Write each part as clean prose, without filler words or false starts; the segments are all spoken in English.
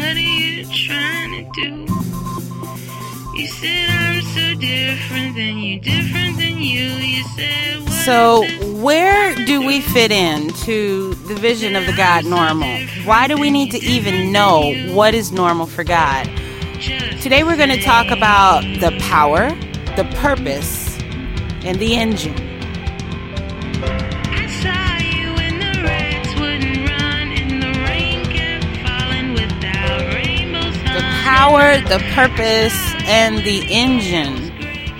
are you trying to do? You said I'm so different than you, You said what? So where do we fit in to the vision of the God normal? Why do we need to even know what is normal for God? Today we're going to talk about the power, the purpose, and the engine. I saw you when the rats wouldn't run and the rain kept falling without rainbows. The power, the purpose, and the engine.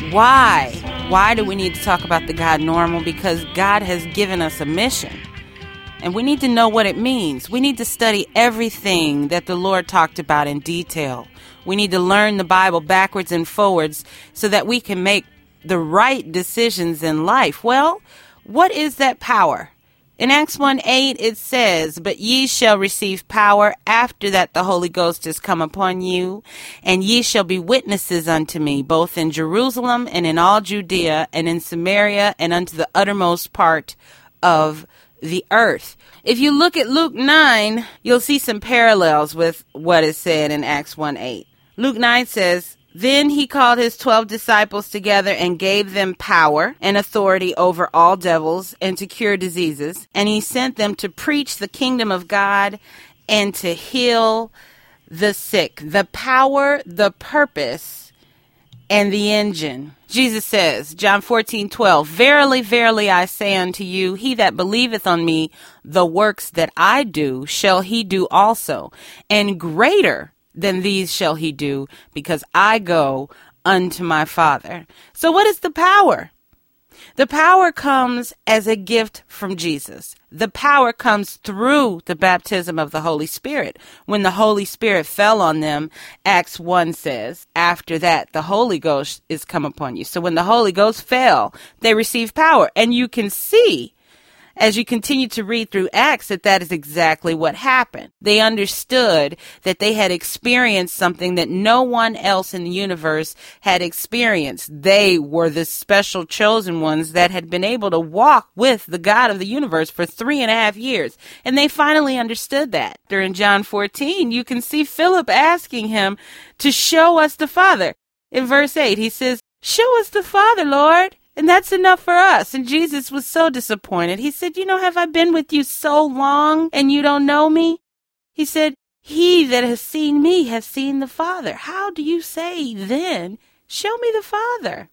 Why? Why do we need to talk about the God normal? Because God has given us a mission. And we need to know what it means. We need to study everything that the Lord talked about in detail. We need to learn the Bible backwards and forwards so that we can make the right decisions in life. Well, what is that power? In Acts 1:8 it says, "But ye shall receive power after that the Holy Ghost is come upon you, and ye shall be witnesses unto me, both in Jerusalem and in all Judea and in Samaria and unto the uttermost part of the earth." If you look at Luke 9, you'll see some parallels with what is said in Acts 1:8. Luke 9 says, "Then he called his 12 disciples together and gave them power and authority over all devils and to cure diseases. And he sent them to preach the kingdom of God and to heal the sick." The power, the purpose, and the engine. Jesus says, John 14:12, "Verily, verily, I say unto you, he that believeth on me, the works that I do, shall he do also. And greater than these shall he do, because I go unto my Father." So what is the power? The power comes as a gift from Jesus. The power comes through the baptism of the Holy Spirit. When the Holy Spirit fell on them, Acts 1 says, after that, the Holy Ghost is come upon you. So when the Holy Ghost fell, they received power. And you can see, as you continue to read through Acts, that is exactly what happened. They understood that they had experienced something that no one else in the universe had experienced. They were the special chosen ones that had been able to walk with the God of the universe for 3.5 years. And they finally understood that. During John 14, you can see Philip asking him to show us the Father. In verse 8, he says, "Show us the Father, Lord, and that's enough for us." And Jesus was so disappointed. He said, "Have I been with you so long and you don't know me?" He said, "He that has seen me has seen the Father. How do you say then, show me the Father?"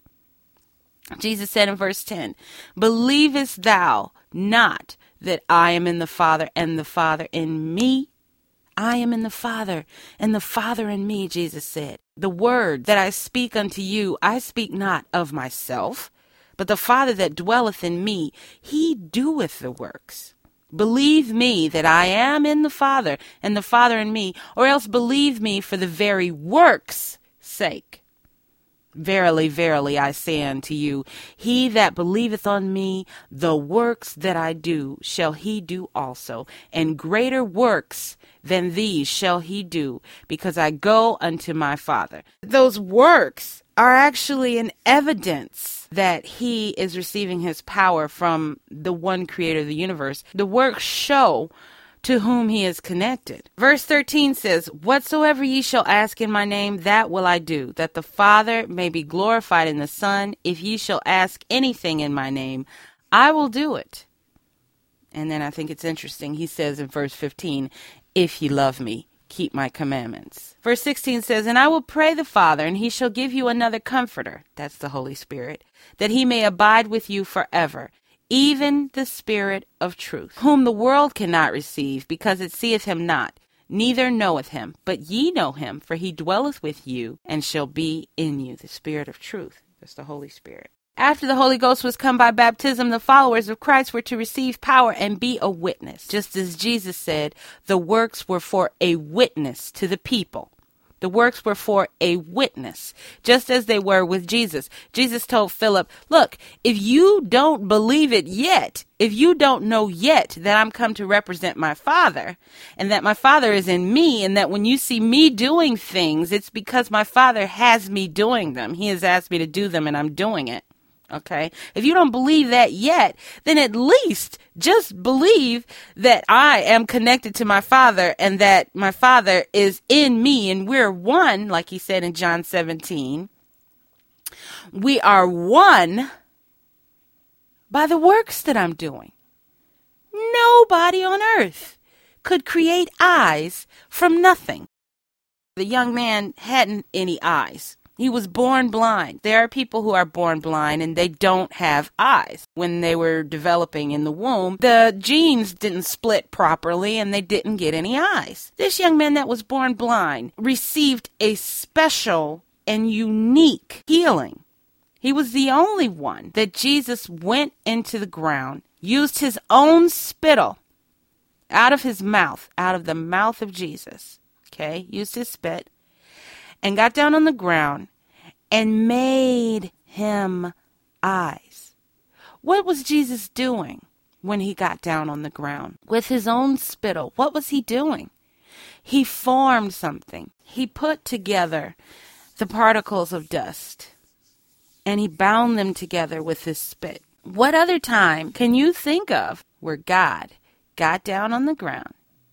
Jesus said in verse 10, "Believest thou not that I am in the Father and the Father in me? I am in the Father and the Father in me," Jesus said. "The word that I speak unto you, I speak not of myself, but the Father that dwelleth in me, he doeth the works. Believe me that I am in the Father, and the Father in me, or else believe me for the very works' sake. Verily, verily, I say unto you, he that believeth on me, the works that I do shall he do also, and greater works than these shall he do, because I go unto my Father." Those works are actually an evidence that he is receiving his power from the one creator of the universe. The works show to whom he is connected. Verse 13 says, "Whatsoever ye shall ask in my name, that will I do, that the Father may be glorified in the Son. If ye shall ask anything in my name, I will do it." And then I think it's interesting. He says in verse 15, "If ye love me, keep my commandments." Verse 16 says, "And I will pray the Father, and he shall give you another comforter," that's the Holy Spirit, "that he may abide with you forever, even the Spirit of truth, whom the world cannot receive, because it seeth him not, neither knoweth him. But ye know him, for he dwelleth with you, and shall be in you." The Spirit of truth, that's the Holy Spirit. After the Holy Ghost was come by baptism, the followers of Christ were to receive power and be a witness. Just as Jesus said, the works were for a witness to the people. The works were for a witness, just as they were with Jesus. Jesus told Philip, "Look, if you don't believe it yet, if you don't know yet that I'm come to represent my Father, and that my Father is in me, and that when you see me doing things, it's because my Father has me doing them. He has asked me to do them, and I'm doing it." Okay? If you don't believe that yet, then at least just believe that I am connected to my Father and that my Father is in me and we're one, like he said in John 17. We are one by the works that I'm doing. Nobody on earth could create eyes from nothing. The young man hadn't any eyes. He was born blind. There are people who are born blind and they don't have eyes. When they were developing in the womb, the genes didn't split properly and they didn't get any eyes. This young man that was born blind received a special and unique healing. He was the only one that Jesus went into the ground, used his own spittle out of his mouth, out of the mouth of Jesus, okay, used his spit, and got down on the ground and made him eyes. What was Jesus doing when he got down on the ground with his own spittle? What was he doing? He formed something. He put together the particles of dust and he bound them together with his spit. What other time can you think of where God got down on the ground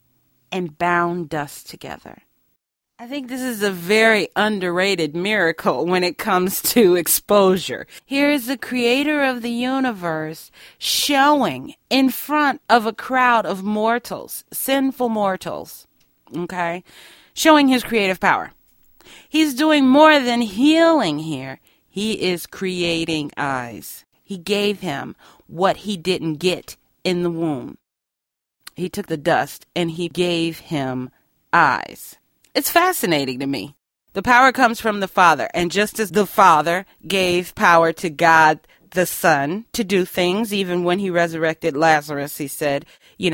and bound dust together? I think this is a very underrated miracle when it comes to exposure. Here is the creator of the universe showing in front of a crowd of mortals, sinful mortals, okay, showing his creative power. He's doing more than healing here. He is creating eyes. He gave him what he didn't get in the womb. He took the dust and he gave him eyes. It's fascinating to me. The power comes from the Father. And just as the Father gave power to God the Son to do things, even when he resurrected Lazarus, he said,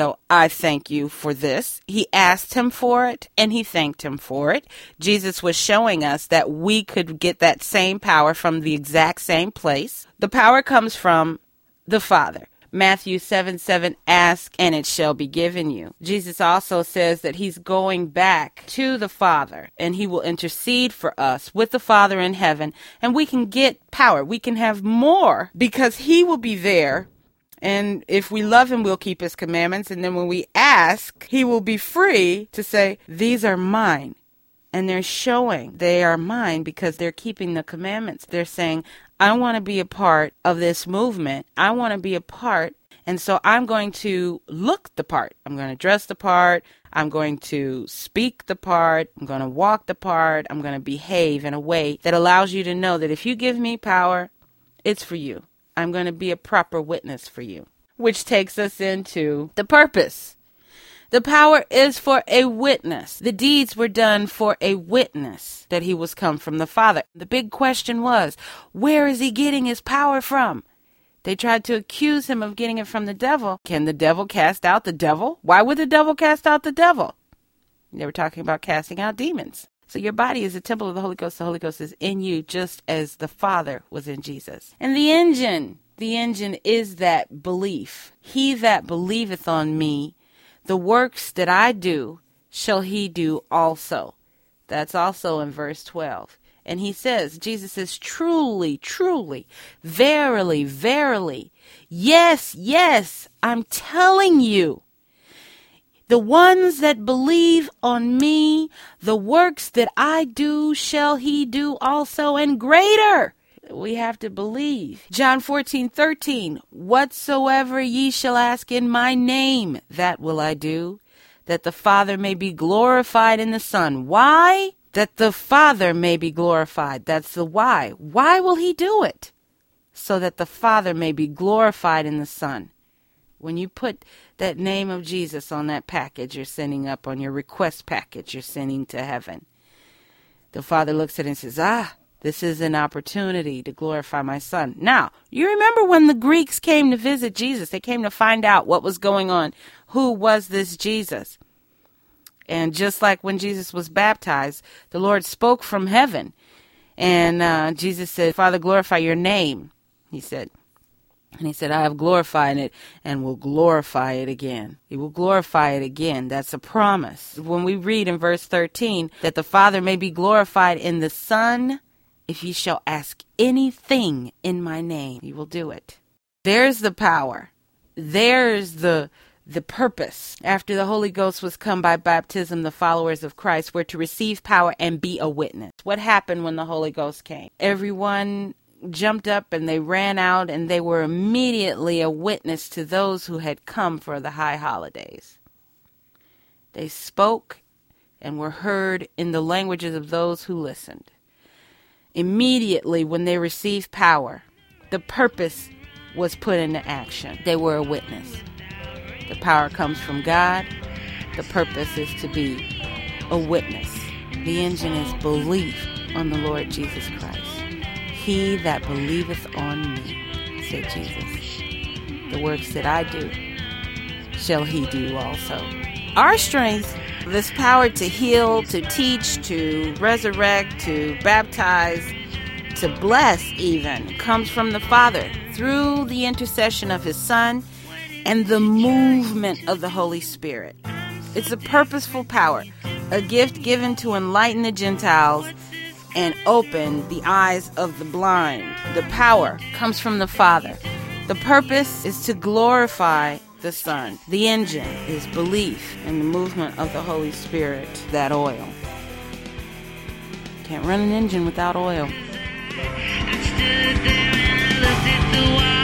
I thank you for this. He asked him for it and he thanked him for it. Jesus was showing us that we could get that same power from the exact same place. The power comes from the Father. Matthew 7:7, ask and it shall be given you. Jesus also says that he's going back to the Father and he will intercede for us with the Father in heaven, and we can get power. We can have more because he will be there. And if we love him, we'll keep his commandments. And then when we ask, he will be free to say, these are mine. And they're showing they are mine because they're keeping the commandments. They're saying, I want to be a part of this movement. I want to be a part. And so I'm going to look the part. I'm going to dress the part. I'm going to speak the part. I'm going to walk the part. I'm going to behave in a way that allows you to know that if you give me power, it's for you. I'm going to be a proper witness for you. Which takes us into the purpose. The power is for a witness. The deeds were done for a witness that he was come from the Father. The big question was, where is he getting his power from? They tried to accuse him of getting it from the devil. Can the devil cast out the devil? Why would the devil cast out the devil? They were talking about casting out demons. So your body is a temple of the Holy Ghost. The Holy Ghost is in you just as the Father was in Jesus. And the engine is that belief. He that believeth on me, the works that I do, shall he do also. That's also in verse 12. And he says, Jesus says, truly, truly, verily, verily, yes, yes, I'm telling you, the ones that believe on me, the works that I do, shall he do also, and greater. We have to believe. John 14:13, whatsoever ye shall ask in my name, that will I do, that the Father may be glorified in the Son. Why? That the Father may be glorified. That's the why. Why will he do it? So that the Father may be glorified in the Son. When you put that name of Jesus on that package you're sending up, on your request package you're sending to heaven, the Father looks at it and says, this is an opportunity to glorify my Son. Now, you remember when the Greeks came to visit Jesus, they came to find out what was going on. Who was this Jesus? And just like when Jesus was baptized, the Lord spoke from heaven. And Jesus said, Father, glorify your name, he said. And he said, I have glorified it and will glorify it again. He will glorify it again. That's a promise. When we read in verse 13 that the Father may be glorified in the Son if ye shall ask anything in my name, he will do it. There's the power. There's the purpose. After the Holy Ghost was come by baptism, the followers of Christ were to receive power and be a witness. What happened when the Holy Ghost came? Everyone jumped up and they ran out, and they were immediately a witness to those who had come for the high holidays. They spoke and were heard in the languages of those who listened. Immediately when they received power, the purpose was put into action. They were a witness. The power comes from God. The purpose is to be a witness. The engine is belief on the Lord Jesus Christ. He that believeth on me, said Jesus, the works that I do, shall he do also. Our strength, this power to heal, to teach, to resurrect, to baptize, to bless even, comes from the Father through the intercession of his Son and the movement of the Holy Spirit. It's a purposeful power, a gift given to enlighten the Gentiles and open the eyes of the blind. The power comes from the Father. The purpose is to glorify the Son. The engine is belief in the movement of the Holy Spirit, that oil. Can't run an engine without oil. I stood there and I looked at the wall.